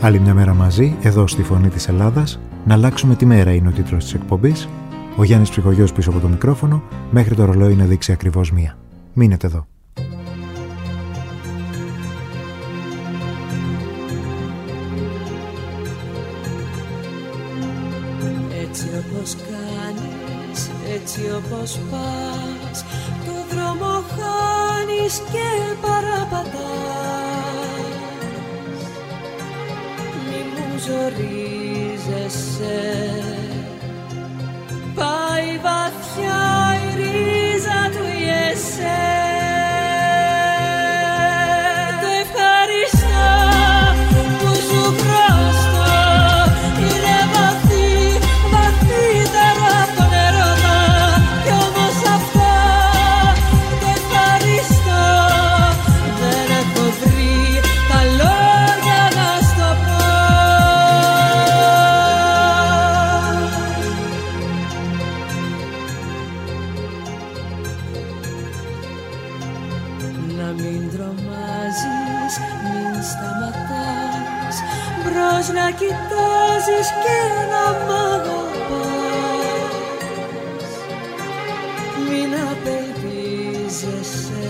Άλλη μια μέρα μαζί, εδώ στη Φωνή της Ελλάδας. Να αλλάξουμε τη μέρα είναι ο τίτλος της εκπομπής. Ο Γιάννης Ψυχογιός πίσω από το μικρόφωνο, μέχρι το ρολόι να δείξει ακριβώς 1. Μείνετε εδώ. Έτσι όπως κάνεις, έτσι όπως πας, το δρόμο χάνεις και παραπατάς. Μη μου ζορίζεσαι, πάει βαθιά η ρίζα του εσέ. Το ευχαριστώ που σου χρωστώ, είναι βαθύ, βαθύτερα από τον έρωτα. Κι όμως αυτά το ευχαριστώ, δεν έχω βρει τα λόγια να στο πω. Να μην τρομάζεις, μην σταματάς, μπρος να κοιτάζεις και να μ' αγαπάς. Μην απελπίζεσαι,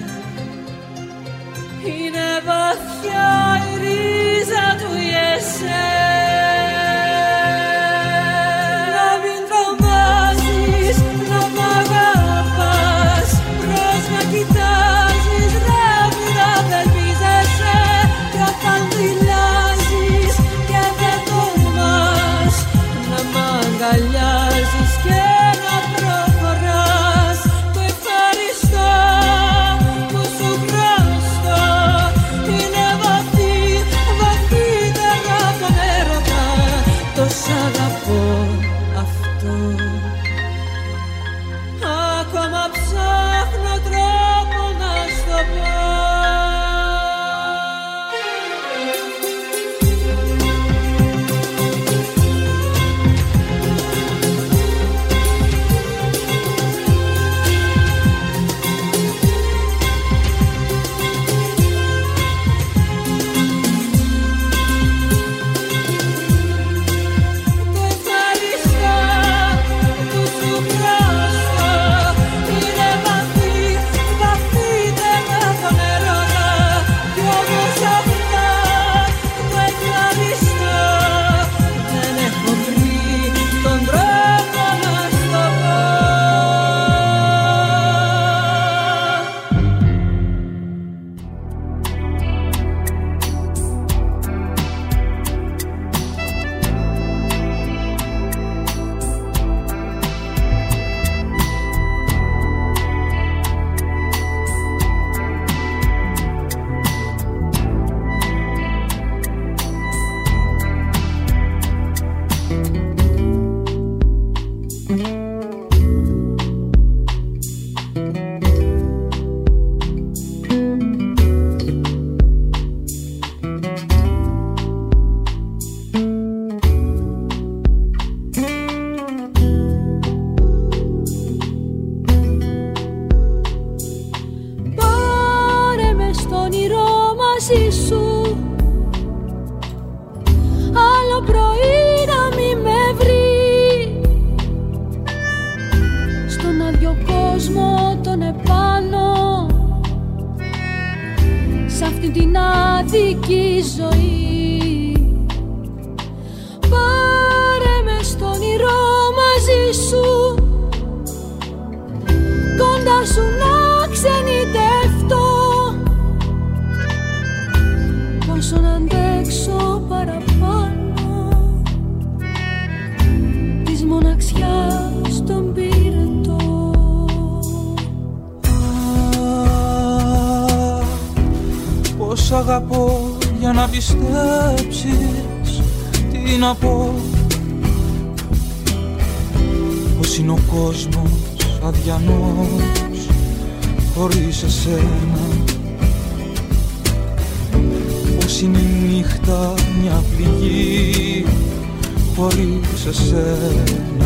είναι βαθιά η ρίζα του εσέ. Να μην τρομάζεις, να μ' αγαπάς, μπρος να κοιτάζεις, να μην απελπίζεσαι. Κι όταν δειλιάζεις και δεν τολμάς, να μ' αγκαλιάζεις και να προχωράς. Το ευχαριστώ που σου χρωστώ, είναι βαθύ, βαθύτερα από τον έρωτα. Το σ' αγαπώ αυτό, ακόμα ψάχνω τρόπο να στο πω. Το ευχαριστώ που σου χρωστώ, είναι βαθύ, βαθύτερα από τον έρωτα. Κι όμως αυτά το ευχαριστώ, δεν έχω βρει τον τρόπο να στο πω. Πάρε με στο όνειρο μαζί σου, άλλο πρωί να μη με βρει. Στον άδειο κόσμο τον επάνω, σ' αυτή την άδικη ζωή. Πάρε με στο όνειρο μαζί σου, κοντά σου να ξενιτευτώ. Πόσο να αντέξω παραπάνω της μοναξιάς τον πυρετό. Πώς αγαπώ για να πιστέψεις, τι να πω. Πώς είναι ο κόσμος αδιανός χωρίς εσένα. Πώς είναι η νύχτα μια πληγή χωρίς εσένα.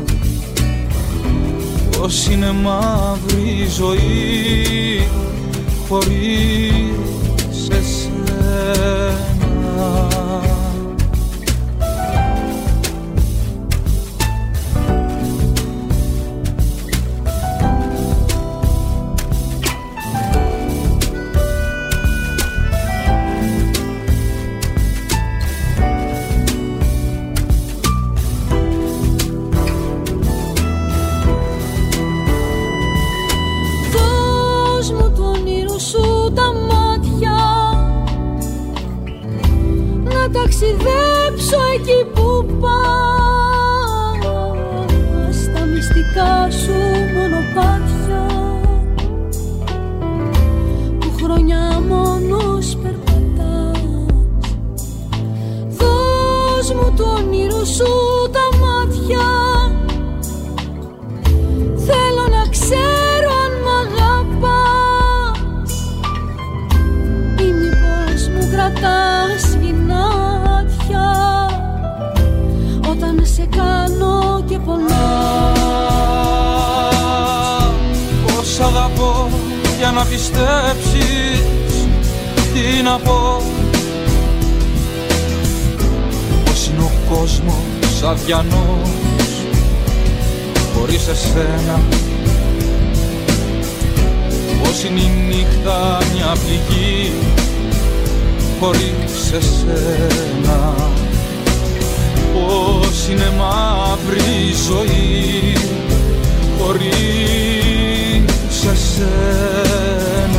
Πώς είναι μαύρη η ζωή χωρίς εσένα. εκεί που πας, τα μυστικά σου μονοπάτια που χρόνια μόνος περπατάς. Δώσ' μου του όνειρου σου τα μάτια, θέλω να ξέρω αν μ' αγαπάς ή μήπως μου κρατάς γυνάτια όταν σε κάνω και πονάς. Πώς αγαπώ για να πιστέψεις, τι να πω. Πώς είναι ο κόσμος αδιανός χωρίς εσένα. Πώς είναι η νύχτα μια πληγή χωρίς εσένα. Πώς είναι μαύρη η ζωή χωρίς εσένα.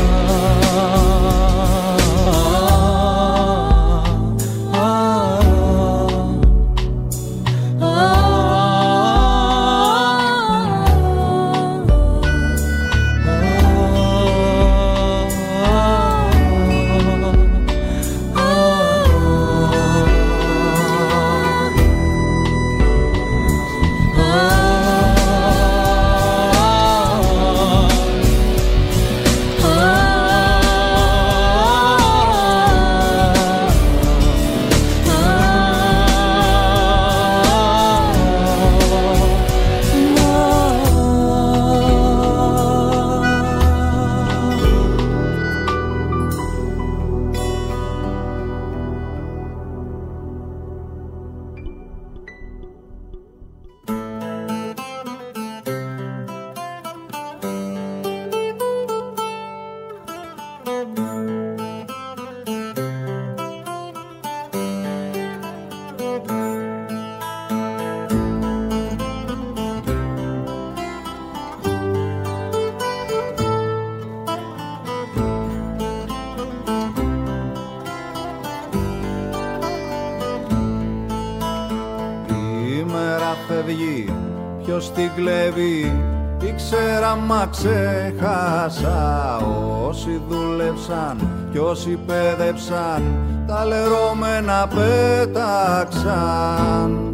Ποιος την κλέβει, ήξερα μα ξέχασα. Όσοι δούλεψαν κι όσοι πέδεψαν, τα λερώμενα πέταξαν.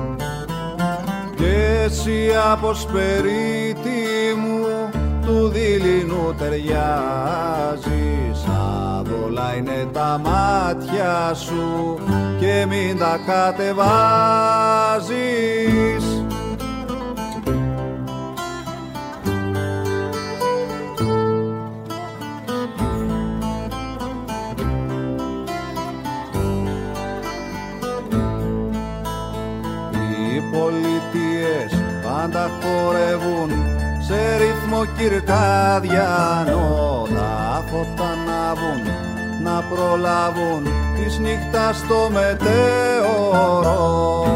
Κι εσύ από σπερίτη μου του δειλινού ταιριάζεις. Άδολα είναι τα μάτια σου και μην τα κατεβάζεις. Πολιτείες πάντα χορεύουν σε ρυθμό κυρκάδιανο. Τα φώτα ανάβουν να προλάβουν της νύχτας το μετέωρο.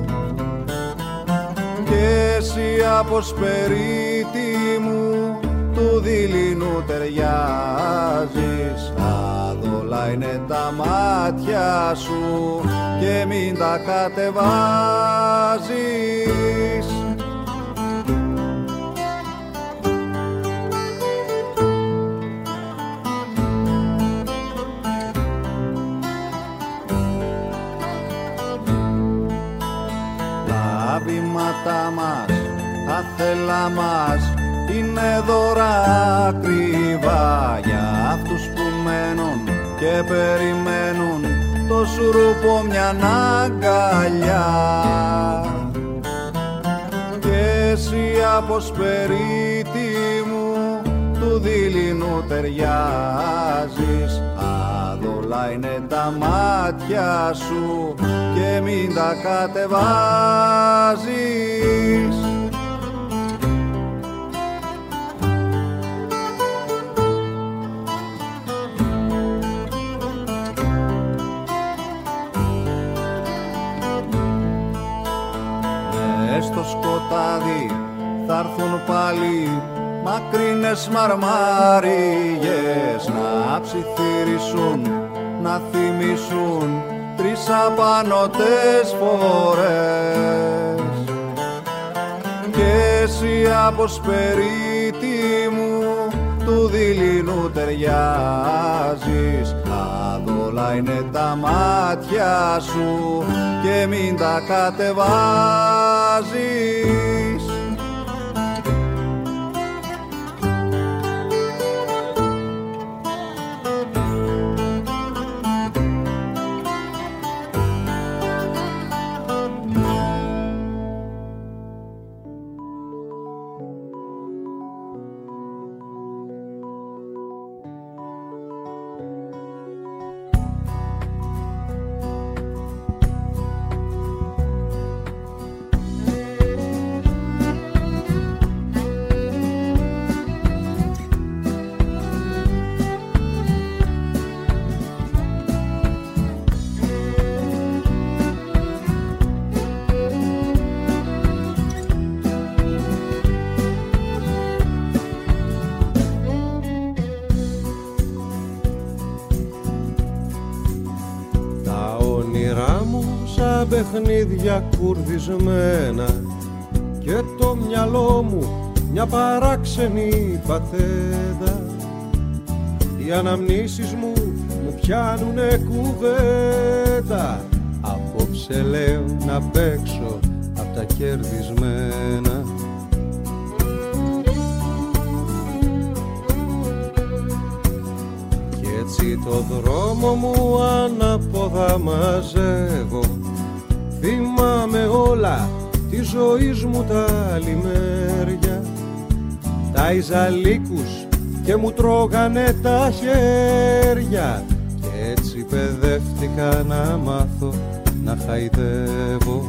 Κι εσύ από σπερίτη μου του δειλινού ταιριάζεις. Άδολα είναι τα μάτια σου και μην τα κατεβάζεις. Τα βήματα μας, τα θέλα μας είναι δώρα ακριβά για αυτούς που μένουν και περιμένουν το σουρούπο μια αγκαλιά. Κι εσύ από σπερίτη μου του δειλινού ταιριάζεις. Άδολα είναι τα μάτια σου και μην τα κατεβάζεις. Στο σκοτάδι θa'ρθουν πάλι μακρινές μαρμάριες να ψιθυρίσουν, να θυμίσουν 3 απανωτές φορές κι εσύ από σπερίτη μου του δειλινού ταιριάζεις. Άδολα είναι τα μάτια σου και μην τα κατεβάζεις. Παιχνίδια κουρδισμένα και το μυαλό μου μια παράξενη πατέντα. Οι αναμνήσεις μου πιάνουνε κουβέντα. Απόψε λέω να παίξω απ' τα κερδισμένα. Κι έτσι το δρόμο μου ανάποδα μαζεύω. Θυμάμαι όλα τη ζωής μου τα λιμέρια. Τα Ιζαλίκους και μου τρώγανε τα χέρια. Κι έτσι παιδεύτηκα να μάθω να χαϊδεύω.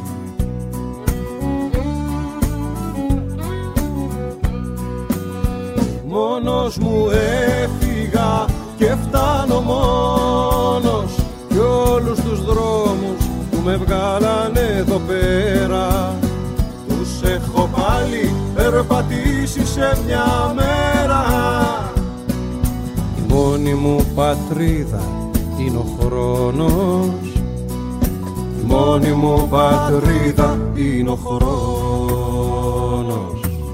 Μόνος μου έφυγα και φτάνω μόνος κι όλους τους δρόμους που με βγάλανε εδώ πέρα τους έχω πάλι περπατήσει σε μια μέρα. Η μόνη μου πατρίδα είναι ο χρόνος. Η μόνη μου πατρίδα είναι ο χρόνος.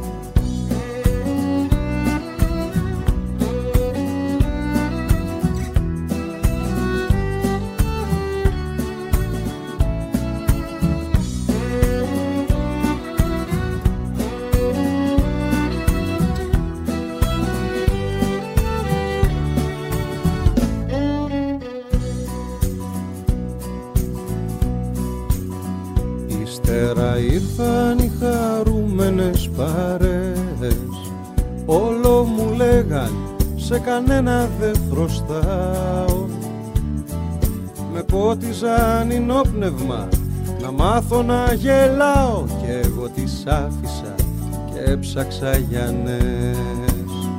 Ήρθαν οι χαρούμενες παρέες. Όλο μου λέγαν σε κανένα δεν χρωστάω. Με πότιζαν ενόπνευμα να μάθω να γελάω. Κι εγώ τις άφησα και έψαξα για νέες.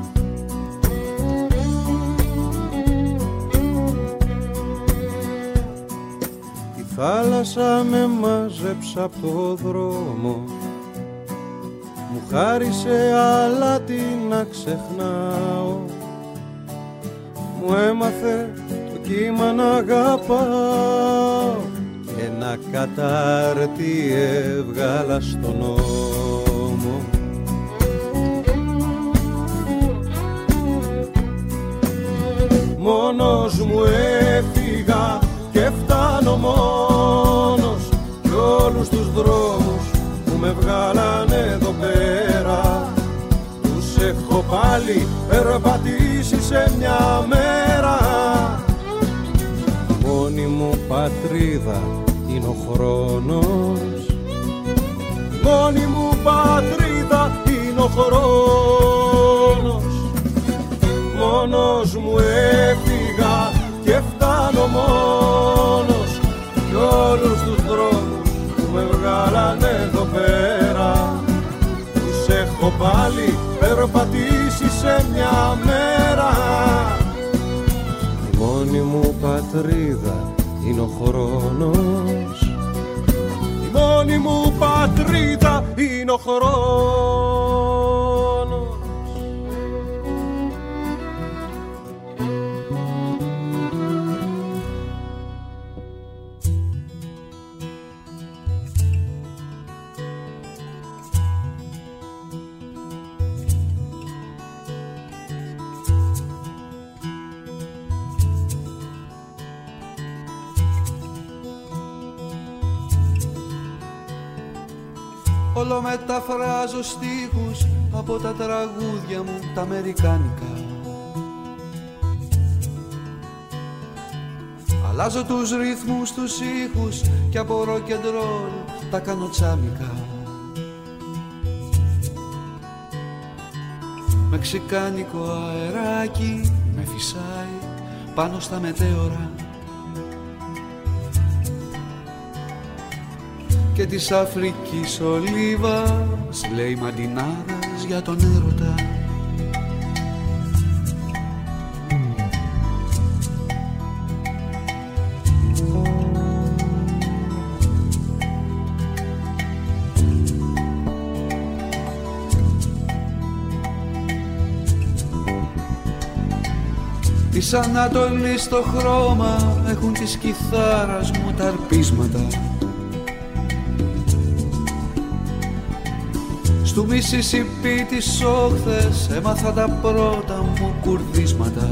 Θάλασσα με μάζεψα απ' το δρόμο. Μου χάρισε αλάτι να ξεχνάω. Μου έμαθε το κύμα να αγαπάω. Και ένα κατάρτι έβγαλα στον ώμο. Μόνος μου έφυγα και φτάνω μόνος κι όλους τους δρόμους που με βγάλανε εδώ πέρα τους έχω πάλι περπατήσει σε μια μέρα. Η μόνη μου πατρίδα είναι ο χρόνος. Η μόνη μου πατρίδα είναι ο χρόνος. Μόνος μου έφυγα και φτάνω μόνος κι όλους τους δρόμους που με βγάλανε εδώ πέρα τους έχω πάλι περπατήσει σε μια μέρα. Η μόνη μου πατρίδα είναι ο χρόνος. Η μόνη μου πατρίδα είναι ο χρόνος. Όλο μεταφράζω στίχους από τα τραγούδια μου τα αμερικάνικα. Αλλάζω τους ρυθμούς, τους ήχους και από rock and roll τα κάνω τσάμικα. Μεξικάνικο αεράκι με φυσάει πάνω στα μετέωρα και της Αφρικής ολίβας λέει μαντινάδας για τον έρωτα. Της Ανατολής στο χρώμα έχουν της κιθάρας μου τα αρπίσματα. Στου Μισισιπί τις όχθες έμαθα τα πρώτα μου κουρδίσματα.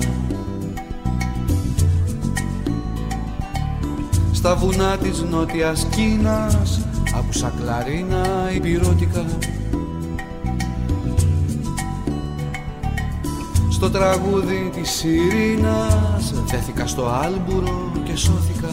Στα βουνά της Νότιας Κίνας άκουσα κλαρίνα υπηρώτικα. Στο τραγούδι της Ειρήνας δέθηκα στο άλμπουρο και σώθηκα.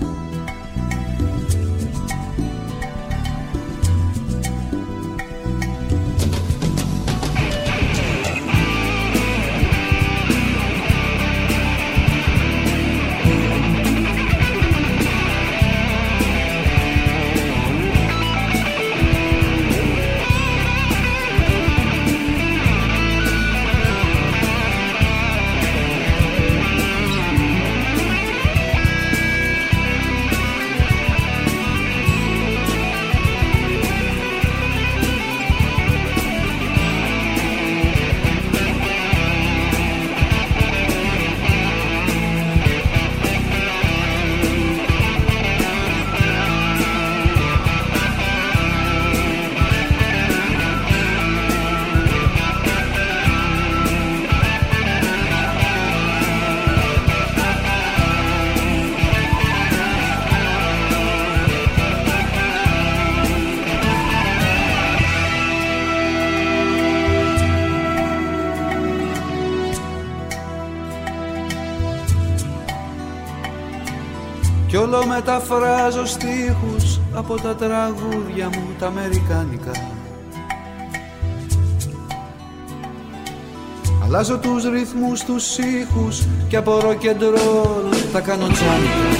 Κι όλο μεταφράζω στίχους από τα τραγούδια μου τα αμερικάνικα. Αλλάζω τους ρυθμούς, τους ήχους και από rock and roll τα κάνω τσάμικα.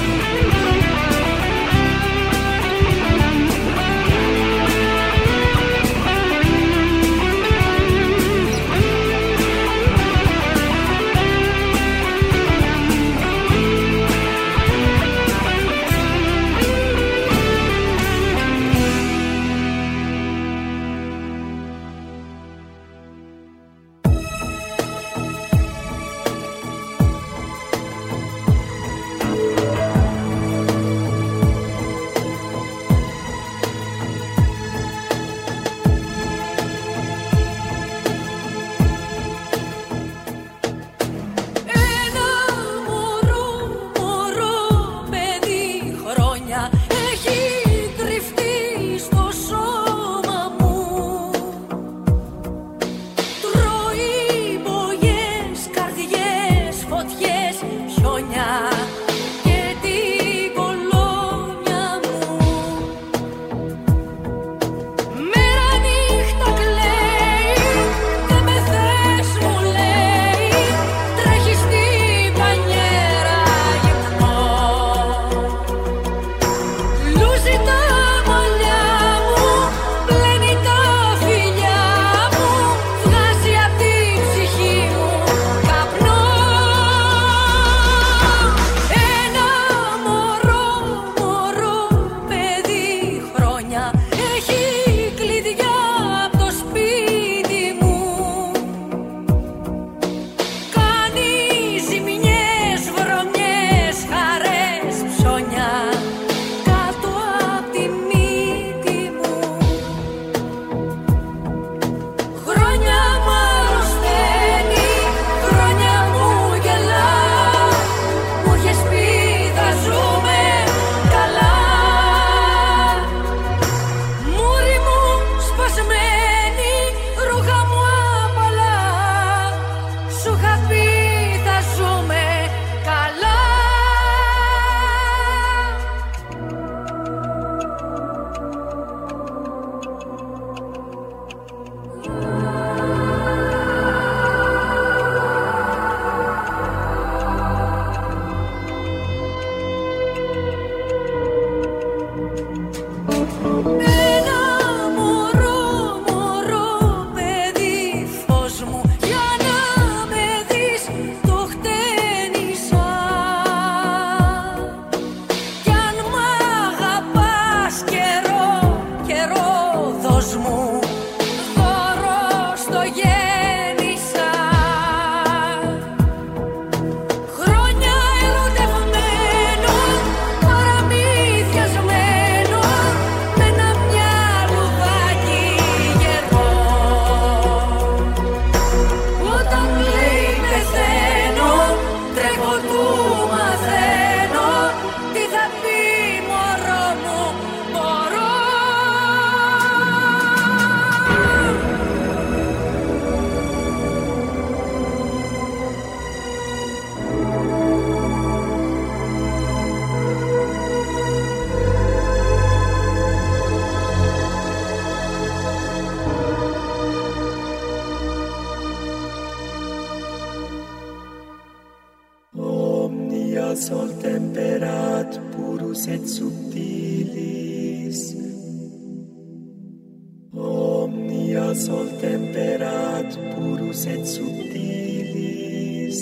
sol temperat purus et subtilis.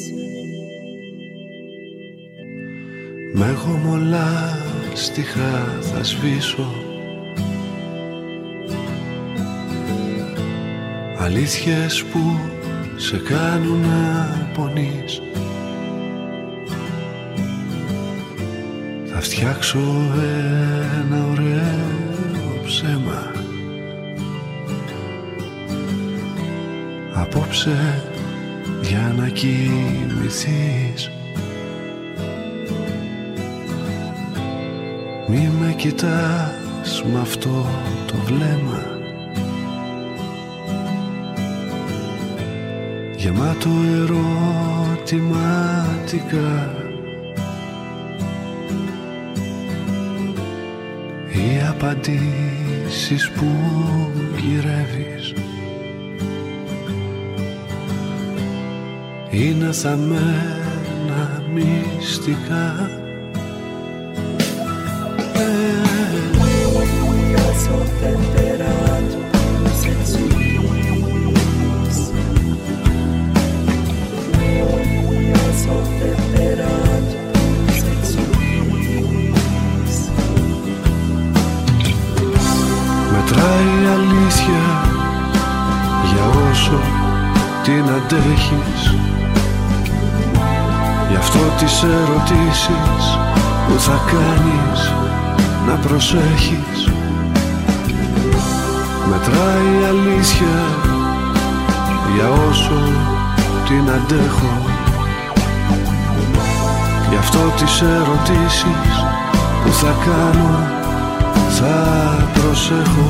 Με γομολά στιχά θα σβήσω, αλήθειες που σε κάνουν να πονείς. Θα φτιάξω ένα ωραίο ψέμα απόψε για να κοιμηθείς. Μη με κοιτάς μ' αυτό το βλέμμα γεμάτο ερωτηματικά. Οι απαντήσεις που γυρεύεις είναι θαμμένα μυστικά. Sol temperat purus et subtilis. Sol temperat purus et subtilis. Μετράει η αλήθεια για όσο την αντέχεις. Γι' αυτό τις ερωτήσεις που θα κάνεις να προσέχεις. Μετράει η αλήθεια για όσο την αντέχω. Γι' αυτό τις ερωτήσεις που θα κάνω θα προσέχω.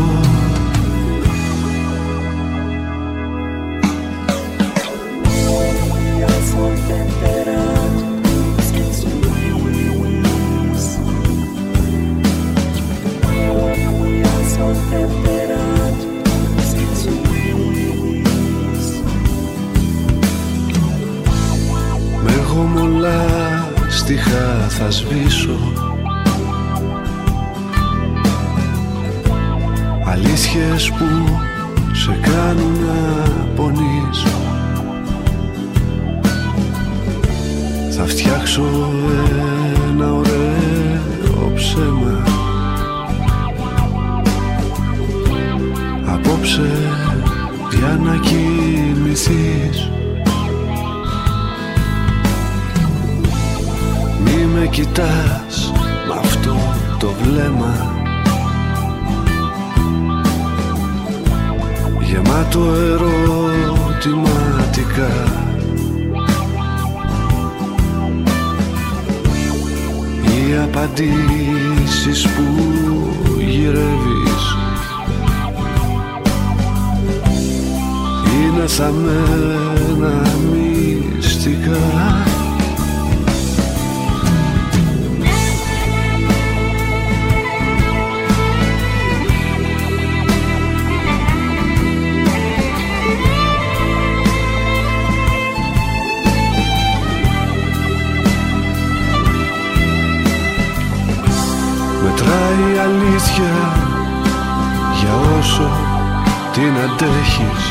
Sol temperat purus et subtilis. Sol temperat purus et subtilis. Με γομολά στιχά θα σβήσω, αλήθειες που σε κάνουν να πονείς. Θα φτιάξω ένα ωραίο ψέμα απόψε για να κοιμηθείς. Μη με κοιτάς μ' αυτό το βλέμμα γεμάτο ερωτηματικά. Οι απαντήσεις που γυρεύεις είναι θαμμένα μυστικά. Μετράει η αλήθεια για όσο την αντέχεις.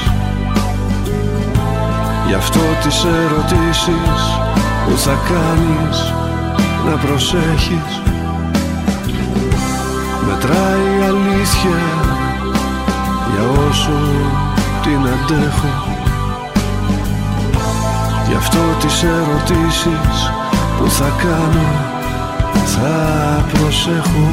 Γι' αυτό τις ερωτήσεις που θα κάνεις να προσέχεις. Μετράει η αλήθεια για όσο την αντέχω. Γι' αυτό τις ερωτήσεις που θα κάνω θα προσέχω.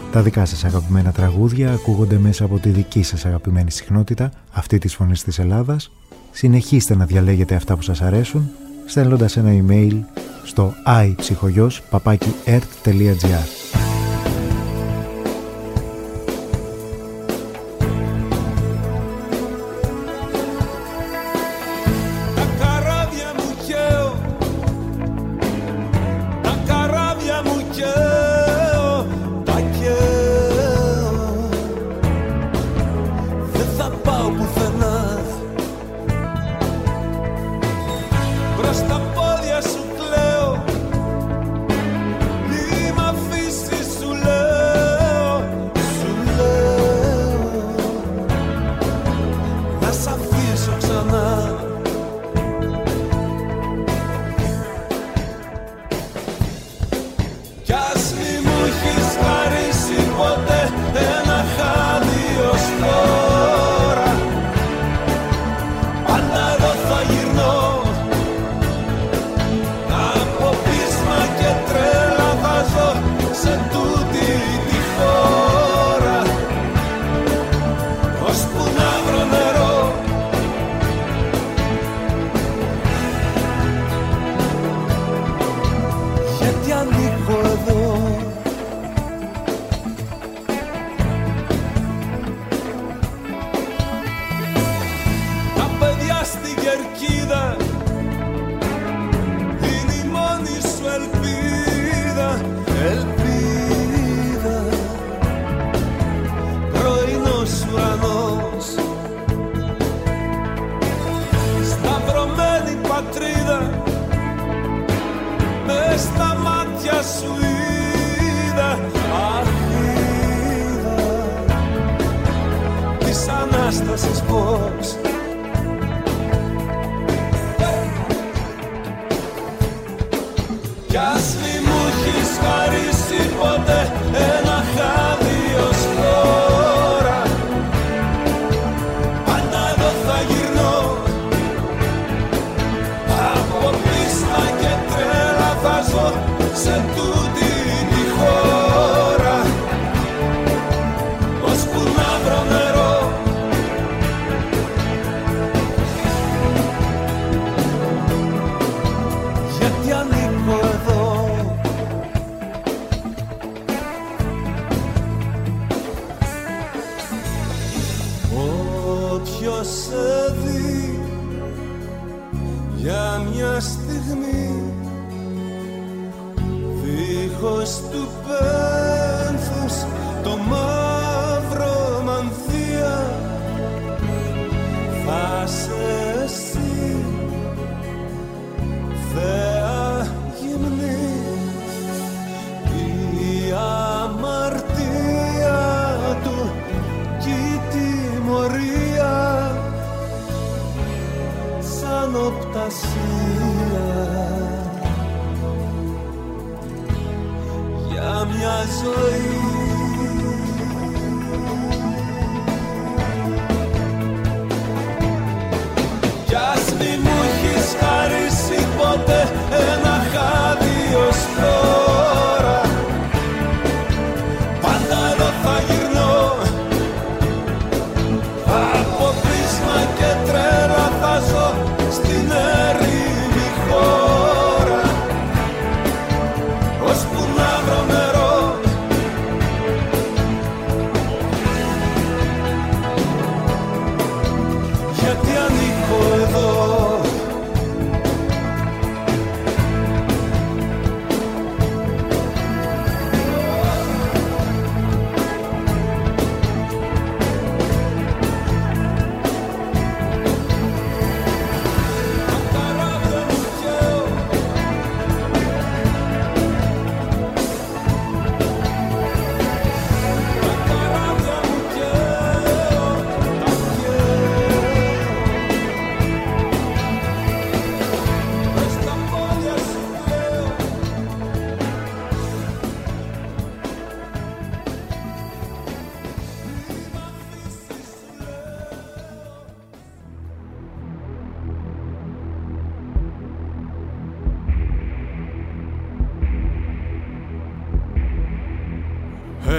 Τα δικά σας αγαπημένα τραγούδια ακούγονται μέσα από τη δική σας αγαπημένη συχνότητα, αυτή της Φωνής της Ελλάδας. Συνεχίστε να διαλέγετε αυτά που σας αρέσουν, στέλνοντας ένα email στο iPsychogos@ert.gr.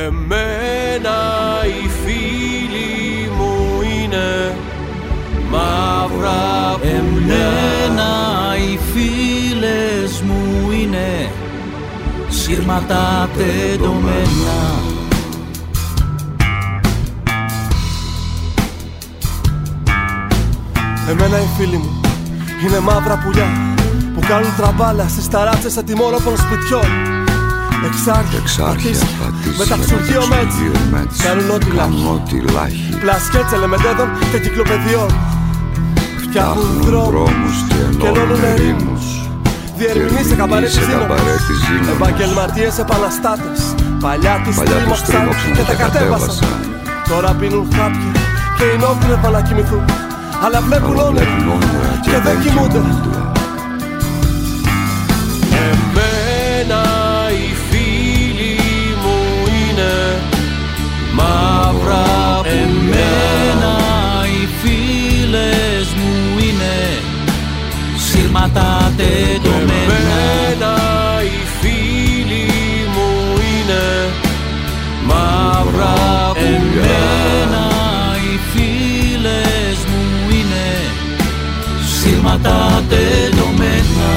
Εμένα οι φίλοι μου είναι μαύρα πουλιά. Εμένα οι φίλες μου είναι σύρματα τεντωμένα. Εμένα οι φίλοι μου είναι μαύρα πουλιά που κάνουν τραμπάλα στις ταράτσες ατιμόρροπων σπιτιών. Εξάρχεια, πατήσια, με ταξουργείο μέτς, κάνουν ό,τι λάχει. Πλασκέτς ελεμεντέδων και κυκλοπαιδιών. Φτιάχνουν δρόμους και ενώνουν ερήμους. Διερμηνείς σε καμπαρέτης δύναμος. Επαγγελματίες επαναστάτες. Παλιά τους τρίμωξαν και τα κατέβασαν. Τώρα πίνουν χάπια και εινόκλευα να κοιμηθούν. Αλλά βλέπουν όνειρα και δεν κοιμούνται. Εμένα οι φίλοι μου είναι μαύρα πουλιά. Εμένα οι φίλες μου είναι σύρματα τεντωμένα. Εμένα οι φίλοι μου είναι μαύρα πουλιά. Εμένα οι φίλες μου είναι σύρματα τεντωμένα.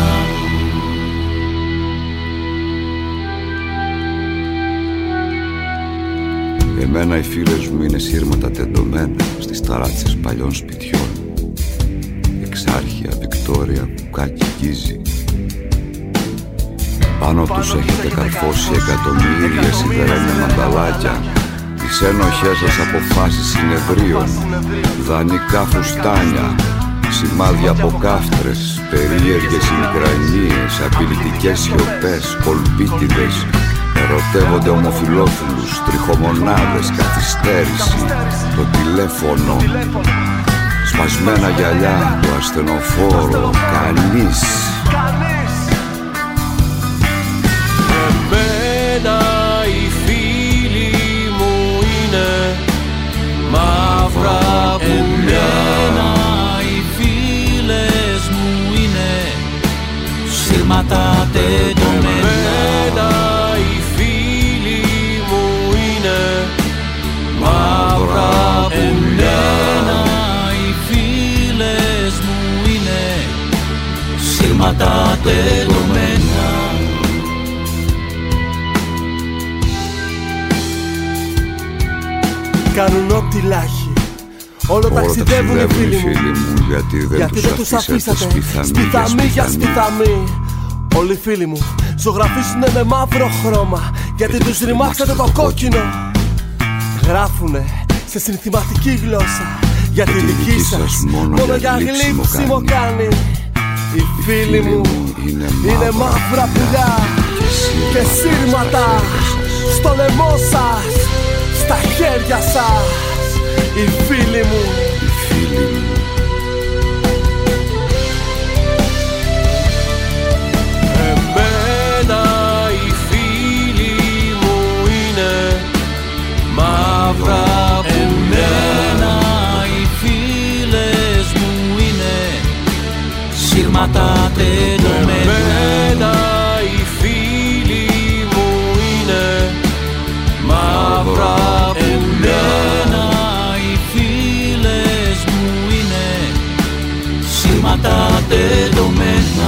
Εμένα οι φίλες μου είναι σύρματα τεντωμένα στις ταράτσες παλιών σπιτιών. Εξάρχεια, Βικτόρια, Κουκάκι, Γκίζι. Πάνω τους έχετε καρφώσει εκατομμύρια σιδερένια μανταλάκια, τις ένοχές σας αποφάσεις συνεδρίων, δανεικά φουστάνια, σημάδια από κάφτρες, περίεργες ημικρανίες, απειλητικές σιωπές, κολπίτιδες. Ερωτεύονται ομοφυλόφιλους, τριχομονάδες, καθυστέρηση, το τηλέφωνο, σπασμένα γυαλιά, το ασθενοφόρο, κανείς. Εμένα οι φίλοι μου είναι μαύρα πουλιά. Εμένα οι φίλες μου είναι σύρματα τεντωμένα. Εμένα οι φίλοι μου είναι μαύρα πουλιά. Εμένα οι φίλες μου είναι σύρματα τεντωμένα. Κάνουν ό,τι λάχει. Όλο ταξιδεύουν οι φίλοι μου. Γιατί δεν τους αφήσατε σπιθαμή για σπιθαμή. Όλοι οι φίλοι μου ζωγραφίσουνε με μαύρο χρώμα, γιατί τους ρημάξατε το κόκκινο. Γράφουνε σε συνθηματική γλώσσα, γιατί η δική σας μόνο για γλύψιμο κάνει. Οι φίλοι μου είναι μαύρα πουλιά και σύρματα στο λαιμό σας, στα χέρια σας. Οι φίλοι μου, εμένα οι φίλοι μου είναι μαύρα πουλιά. Εμένα οι φίλες μου είναι σύρματα τεντωμένα. Εμένα οι φίλοι μου είναι μαύρα πουλιά. Εμένα οι φίλες μου είναι σύρματα τεντωμένα.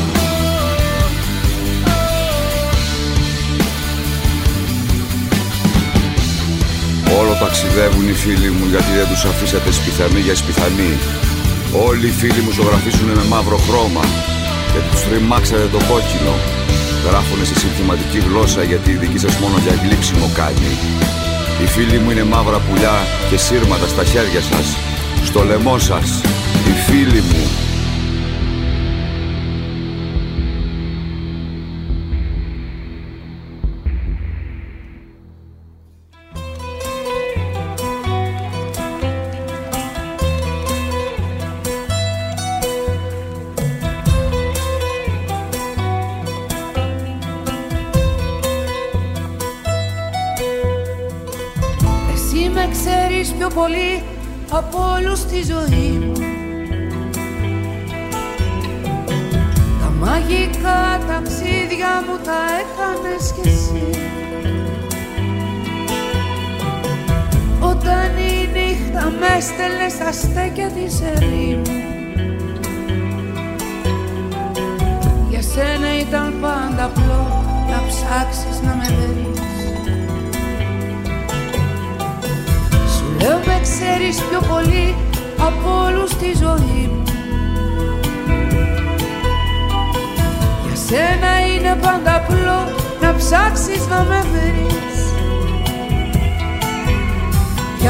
Όλο ταξιδεύουν οι φίλοι μου, γιατί δεν τους αφήσατε σπιθαμή για σπιθαμή. Όλοι οι φίλοι μου ζωγραφίσουνε με μαύρο χρώμα, γιατί τους ρημάξατε το κόκκινο. Γράφουνε σε συνθηματική γλώσσα, γιατί η δική σας μόνο για γλύψιμο κάνει. Οι φίλοι μου είναι μαύρα πουλιά και σύρματα στα χέρια σας, στο λαιμό σας. Οι φίλοι μου. Πιο πολύ από όλους στη ζωή μου. Τα μαγικά ταξίδια μου τα έκανες κι εσύ. έστελνε στα στέκια της ερήμου. Για σένα ήταν πάντα απλό να ψάξεις να με βρεις. Σου λέω με ξέρεις πιο πολύ από όλους τη ζωή μου. Για σένα είναι πάντα απλό να ψάξεις να με βρεις. Κι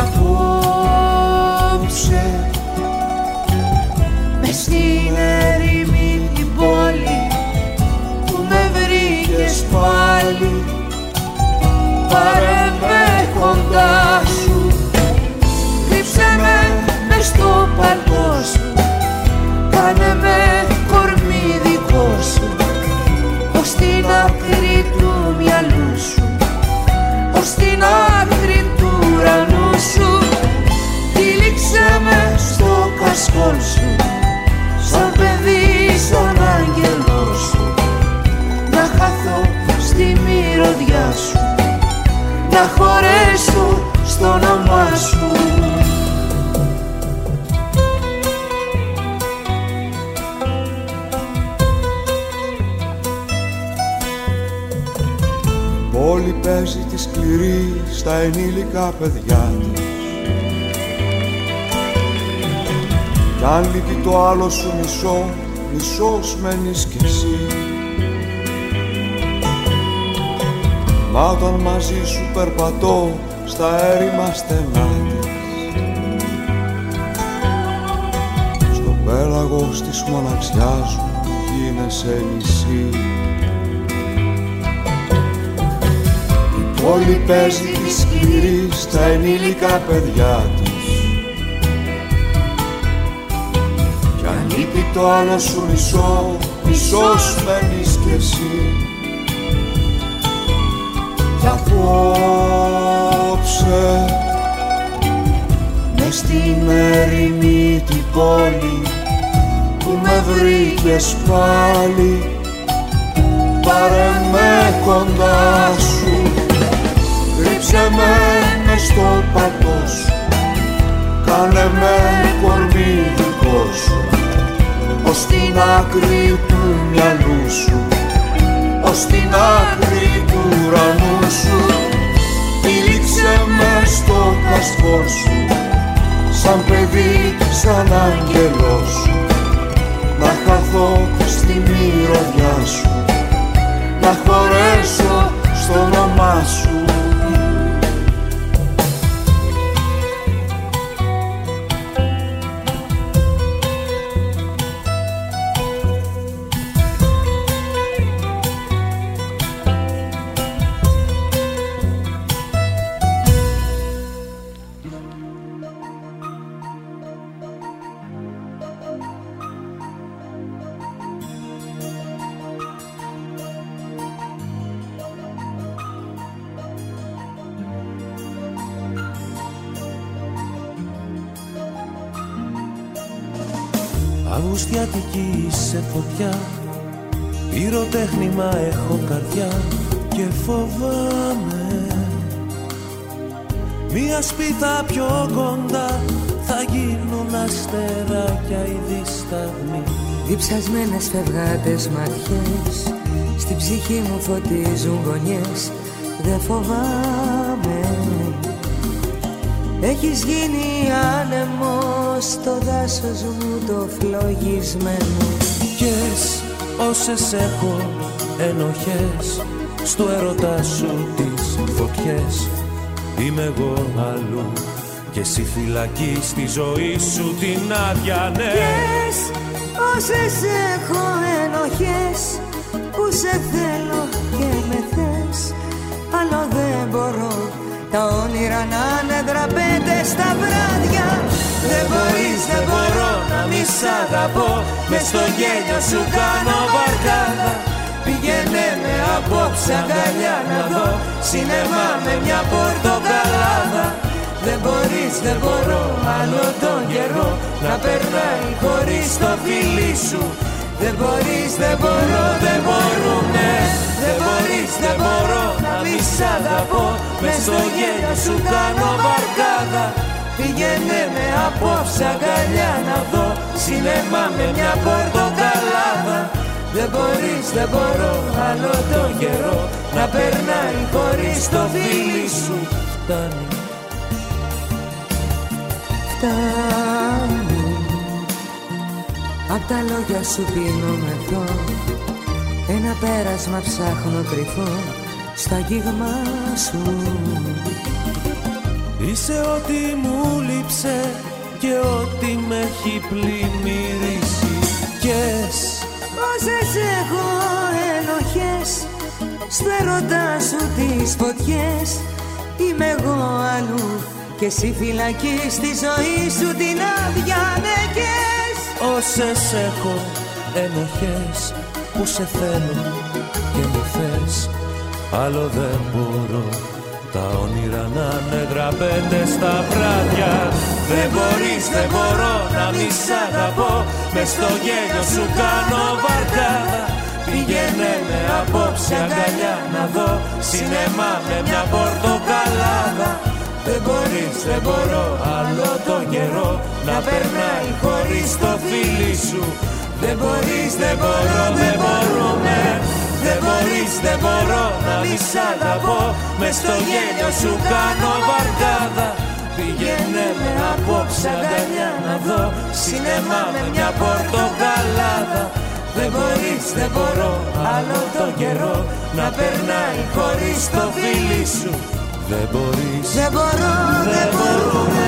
απόψε μες στην ερήμη την πόλη που με βρήκες πάλι, πάρε με κοντά σου, κρύψε με μες στο παλτό σου, κάνε με κορμί δικό σου, ως την άκρη του μυαλού σου, ως την άκρη του ουρανού σου. Τύλιξε με στο κασκόλ σου, σαν παιδί, σαν άγγελό σου, να χαθώ στη μυρωδιά σου, να χωρέσω στο όνομά σου. Πόλη παίζει τη σκληρή στα ενήλικα παιδιά της. Κι αν λείπει το άλλο σου μισό, μισός μένεις κι εσύ. Μα όταν μαζί σου περπατώ στα έρημα στενά της, στο πέλαγος της μοναξιάς μου γίνεσαι νησί. Όλη παίζει τη σκληρή στα ενήλικα παιδιά της. Κι αν λείπει το άλλο σου μισό, μισός μένεις κι εσύ. Κι απόψε μες στην ερημή την πόλη που με βρήκες πάλι, πάρε με κοντά σου, κρύψε με μες στο παλτό σου, κάνε με κορμί δικό σου, ως την άκρη του μυαλού σου, ως την άκρη του ουρανού σου. Τύλιξε με στο κασκόλ σου, σαν παιδί, σαν άγγελό σου, να χαθώ στη μυρωδιά σου, να χωρέσω στο όνομά σου. Αυγουστιάτικη σε φωτιά, πυροτέχνημα έχω καρδιά και φοβάμαι μια σπίθα πιο κοντά θα γίνουν αστεράκια οι δισταγμοί. Διψασμένες φευγάτες ματιές στην ψυχή μου φωτίζουν γωνιές, δεν φοβάμαι. Έχεις γίνει άνεμος στο δάσος μου το φλογισμένο. Κες όσες έχω ενοχές στο έρωτα σου τις φωτιές. Είμαι εγώ αλλού και εσύ φυλακή στη ζωή σου την άδεια, ναι. Κες όσες έχω ενοχές που σε θέλω και με θες, άλλο δεν μπορώ τα όνειρα να είναι δραπέτες στα βράδια. Δεν μπορείς, δεν μπορώ να μη σ' αγαπώ, μες στο γέλιο σου κάνω βαρκάδα. Πήγαινε με απόψε αγκαλιά να δω σινεμά με μια πορτοκαλάδα. Δεν μπορείς, δεν μπορώ άλλο τον καιρό να περνάει χωρίς το φιλί σου. Δεν μπορείς, δεν μπορώ, δεν μπορούμε. Δεν μπορείς, δεν μπορώ να μη σ' αγαπώ, μες στο γέλιο σου κάνω βαρκάδα. Πήγαινε με απόψε αγκαλιά να δω σινεμά με μια πορτοκαλάδα. Δεν μπορείς, δεν μπορώ άλλο το καιρό να περνάει χωρίς το φίλι σου. Φτάνει. Φτάνει. Απ' τα λόγια σου πίνω μεθό, ένα πέρασμα ψάχνω κρυφό στα αγγίγμα σου. Είσαι ό,τι μου λείψε και ό,τι με έχει πλημμυρίσει. Όσες έχω ενοχές στο έρωτά σου τις φωτιές, είμαι εγώ αλλού και εσύ φυλακή στη ζωή σου την αδιανεκές. Όσες έχω ενοχές που σε θέλω και με θες, άλλο δεν μπορώ τα όνειρα να είναι γραπέτες στα βράδια. Δεν μπορείς, δεν μπορώ να μη σ' αγαπώ, μες στο γέλιο σου κάνω βαρκάδα. Πήγαινε με απόψε αγκαλιά να δω σινεμά με μια πορτοκαλάδα. Δεν μπορείς, δεν μπορώ άλλο το καιρό να περνάει χωρίς το φίλι σου. Δεν μπορείς, δεν μπορώ, δεν μπορούμε. Δεν μπορείς, δεν μπορώ να μη σ' αγαπώ, μες στο γέλιο σου κάνω βαρκάδα. Πήγαινε με απόψε αγκαλιά να δω σινεμά με μια πορτοκαλάδα. Δεν μπορείς, δεν μπορώ άλλο το καιρό να περνάει χωρίς το φίλι σου. Δεν μπορείς, δεν μπορώ, δεν μπορούμε.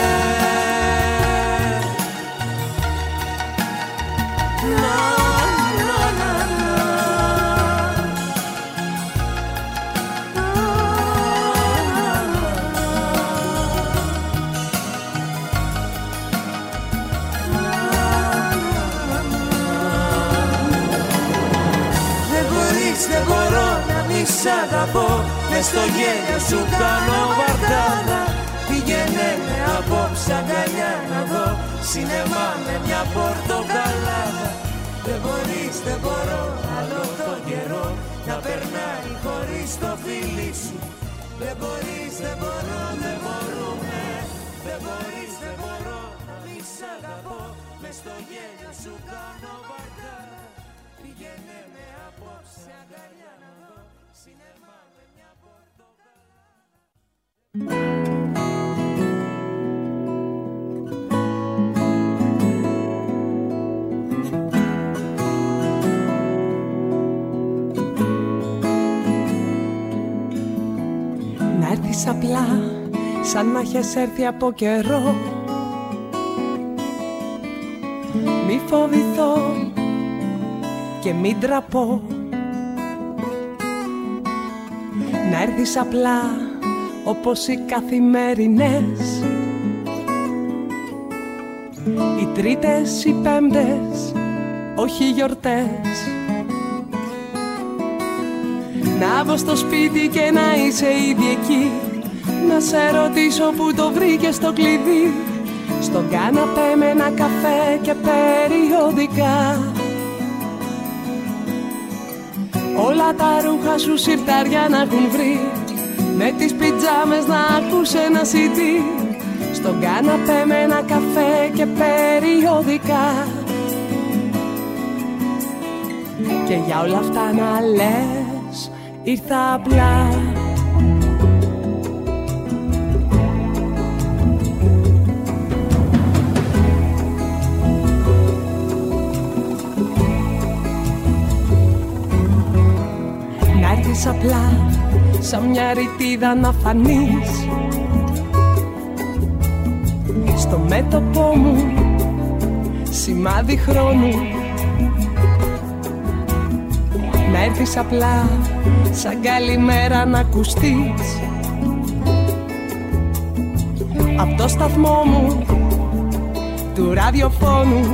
Δεν μπορώ να μη σ' αγαπώ, μες στο γέλιο σου κάνω βαρκάδα. Πήγαινε με απόψε αγκαλιά να δω σινεμά με μια πορτοκαλάδα. Δεν μπορείς, δεν μπορώ άλλο το καιρό να περνάει χωρίς το φίλι σου. Δεν μπορείς, δεν μπορώ, δεν μπορούμε. Δεν μπορείς, δεν μπορώ να μη σ' αγαπώ, μες στο γέλιο σου κάνω βαρκάδα. Πήγαινε με απόψε αγκαλιά να δω σινεμά με μια πορτοκαλάδα. Να έρθεις απλά σαν να έχεις έρθει από καιρό. Μη φοβηθώ και μην τραπώ. Να έρθεις απλά όπως οι καθημερινές, οι Τρίτες, οι Πέμπτες, όχι γιορτές. Να βγω στο σπίτι και να είσαι ήδη εκεί, να σε ρωτήσω που το βρήκες το κλειδί. Στον κάναπέ με ένα καφέ και περιοδικά, όλα τα ρούχα σου συρτάρια να έχουν βρει, με τις πιτζάμες να ακούς ένα CD. Στον κάναπέ με ένα καφέ και περιοδικά, και για όλα αυτά να λες ήρθα απλά. Απλά σαν μια ρητίδα να φανείς στο μέτωπό μου, σημάδι χρόνου. Να έρθεις απλά σαν καλημέρα να ακουστείς απ' το σταθμό μου του ραδιοφώνου.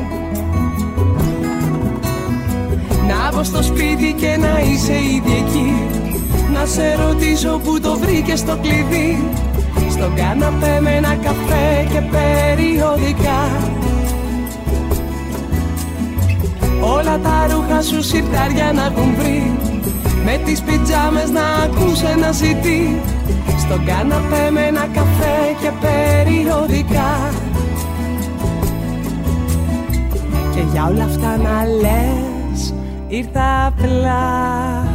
Να βγω στο σπίτι και να είσαι ήδη εκεί, να σε ρωτήσω που το βρήκες το κλειδί. Στον κάναπέ με ένα καφέ και περιοδικά, όλα τα ρούχα σου συρτάρια να έχουν βρει, με τις πιτζάμες να ακούς ένα CD. στον κάναπέ με ένα καφέ και περιοδικά. Και για όλα αυτά να λες ήρθα απλά.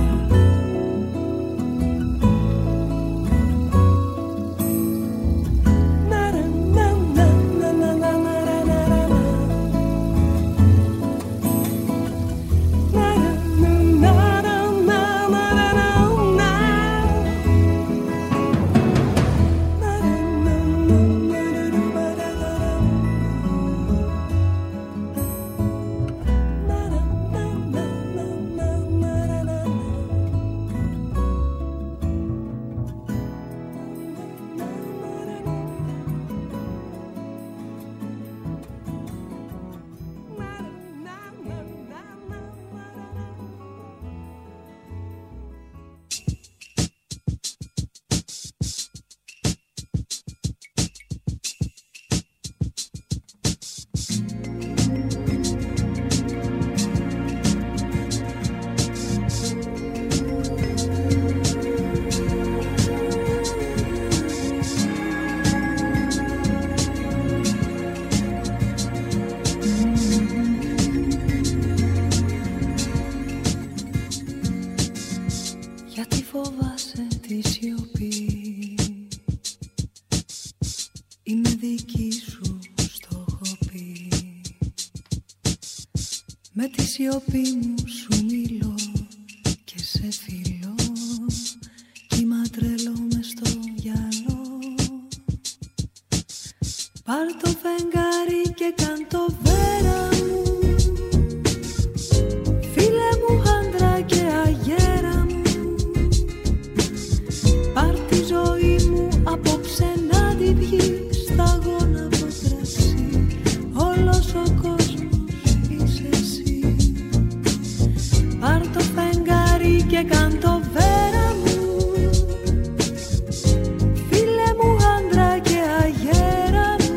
σιωπή μου σου μιλώ και σε φιλώ, κύμα τρελό μες στο γυαλό. Πάρ' το φεγγάρι και κάν' το βέρα μου, φίλε μου άντρα και αγέρα μου. Πάρ' τη ζωή μου απόψε να τη βγεις, σταγόνα από κρασί, όλος ο κόσμος είσαι εσύ. Πάρ' το φεγγάρι και κάν' το βέρα μου, φίλε μου άντρα και αγέρα μου.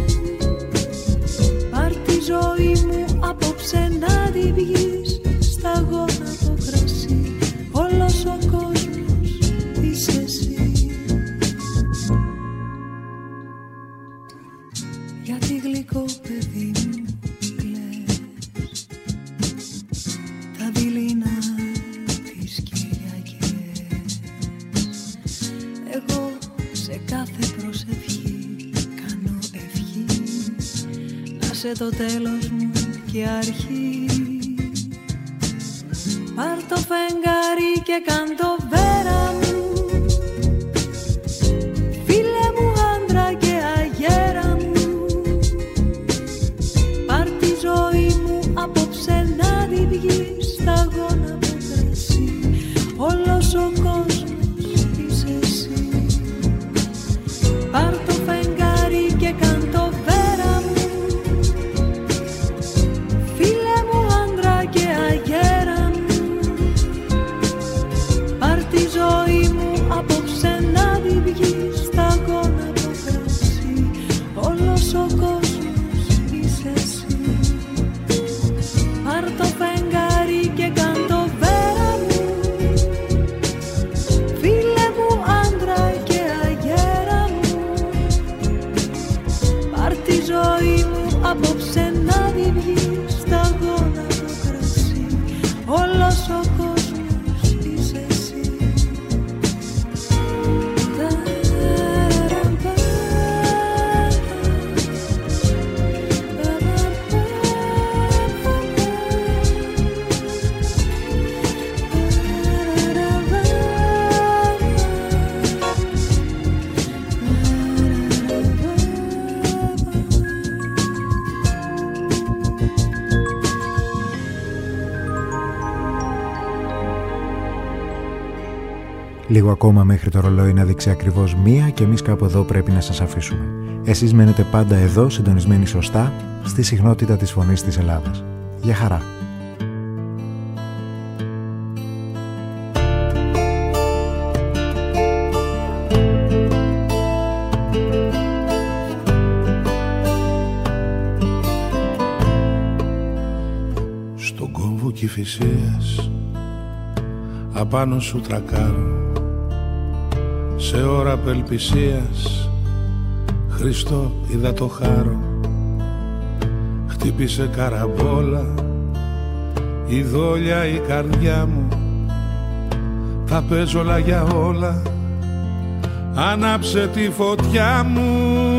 Πάρ' τη ζωή μου απόψε να τη βγεις, σταγόνα από κρασί, όλος ο κόσμος είσαι εσύ. Γιατί γλυκό παιδί μου κλαις τα δειλινά τις Κυριακές. Εγώ σε κάθε προσευχή κάνω ευχή να σε το τέλος μου και αρχή. Πάρ' το φεγγάρι και κάν' το βέρα μου, φίλε μου άντρα και αγέρα μου. Πάρ' τη ζωή μου απόψε να τη βγεις, σταγόνα από κρασί, όλος ο κόσμος είσαι εσύ. Πάρ' το φεγγάρι και κάν' το βέρα μου, φίλε μου άντρα και αγέρα μου. Πάρ' τη ζωή μου απόψε να τη βγεις, σταγόνα από κρασί, όλος ο κόσμος είσαι εσύ. Πάρ' το φεγγάρι και κάν' το βέρα μου, φίλε μου άντρα και αγέρα μου. Πάρ' τη ζωή μου απόψε να τη βγεις, σταγόνα από κρασί, όλος ο κόσμος είσαι εσύ. Λίγο ακόμα μέχρι το ρολόι να δείξει ακριβώς 1 και εμείς κάπου εδώ πρέπει να σας αφήσουμε. Εσείς μένετε πάντα εδώ, συντονισμένοι σωστά, στη συχνότητα της φωνής της Ελλάδας. Γεια χαρά! Στον κόμβο Κηφισίας απάνω σου τρακάρω, σ' σε ώρα απελπισίας, Χριστό είδα το χάρο. Χτύπησε καραμπόλα η δόλια η καρδιά μου. Τα παίζω όλα για όλα, άναψε τη φωτιά μου.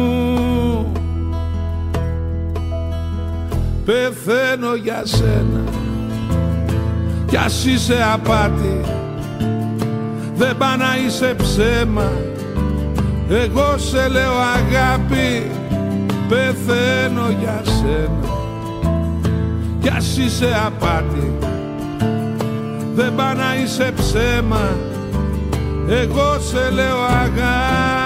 Πεθαίνω για σένα κι ας είσαι απάτη, δεν πά να είσαι ψέμα, εγώ σε λέω αγάπη. Πεθαίνω για σένα κι ας είσαι απάτη, δεν πά να είσαι ψέμα, εγώ σε λέω αγάπη.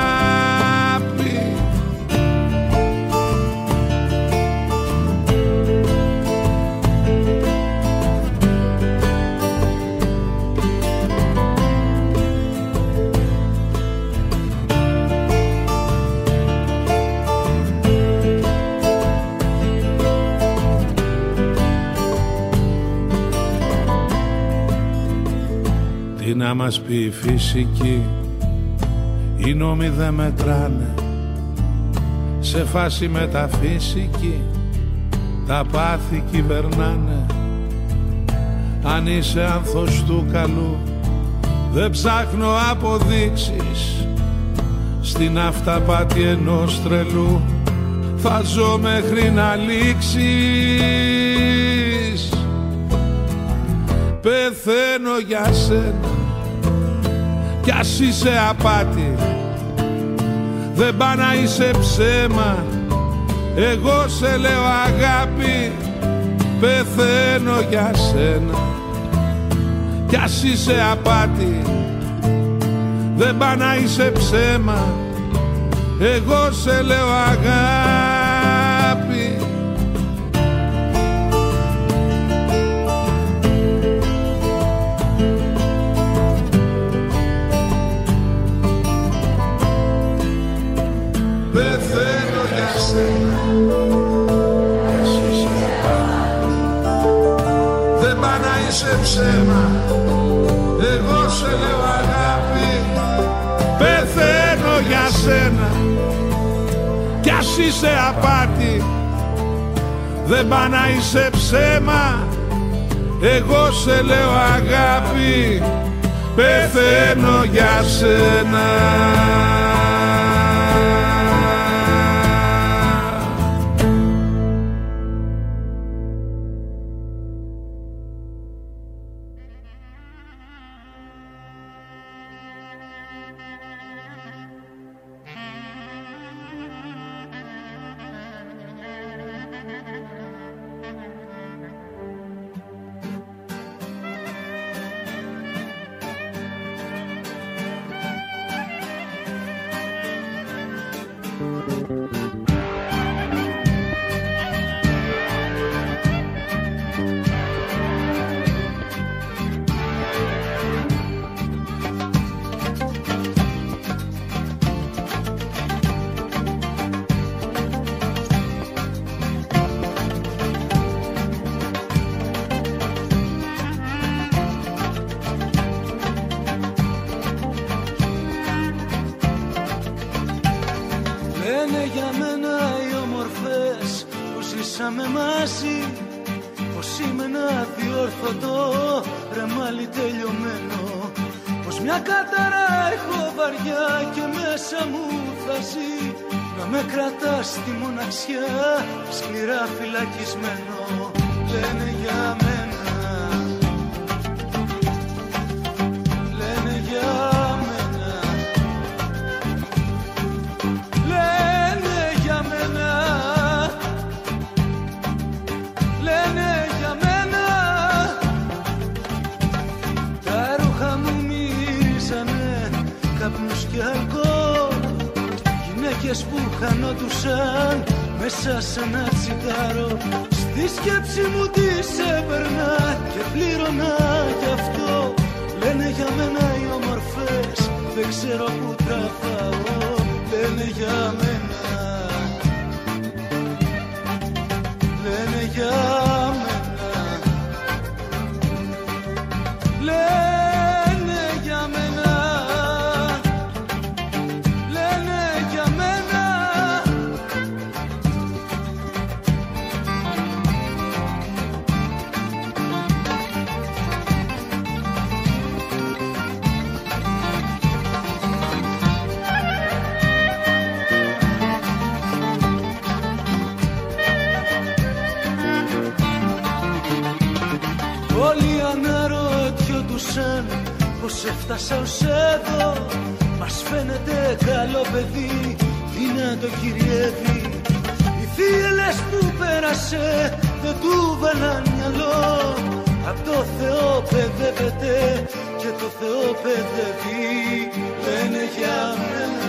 Τι να μας πει η φυσική, οι νόμοι δεν μετράνε. Σε φάση μεταφυσική τα πάθη κυβερνάνε. Αν είσαι άνθος του καλού, δεν ψάχνω αποδείξεις. Στην αυταπάτη ενός τρελού θα ζω μέχρι να λήξεις. Πεθαίνω για σένα κι ας είσαι απάτη, δεν πά να είσαι ψέμα, εγώ σε λέω αγάπη. Πεθαίνω για σένα κι ας είσαι απάτη, δεν πά να είσαι ψέμα, εγώ σε λέω αγάπη. Πεθαίνω για σένα κι ας είσαι απάτη, δεν πά να είσαι ψέμα, εγώ σε λέω αγάπη. Πεθαίνω για σένα κι ας είσαι απάτη, δεν πά να είσαι ψέμα, εγώ σε λέω αγάπη. Πεθαίνω για σένα. Στη μοναξιά σκληρά φυλακισμένο, λένε για μένα, λένε για μένα, λένε για μένα, λένε για μένα. Τα ρούχα μου μυρίζανε καπνούς και αλκοόλ, γυναίκες που χανόντουσαν μέσα σε ένα τσιγάρο. Στη σκέψη μου τις έπαιρνα και πλήρωνα γι' αυτό. Λένε για μένα οι όμορφες, δεν ξέρω που τραβάω. Λένε για μένα, λένε για μένα, λένε για μένα, έφτασα ως εδώ. Μας φαίνεται καλό παιδί, δυνατό κυριεύει. Οι θύελες που πέρασε δεν του βάλαν μυαλό. Απ' το Θεό παιδεύεται και το Θεό παιδεύει. Λένε για μένα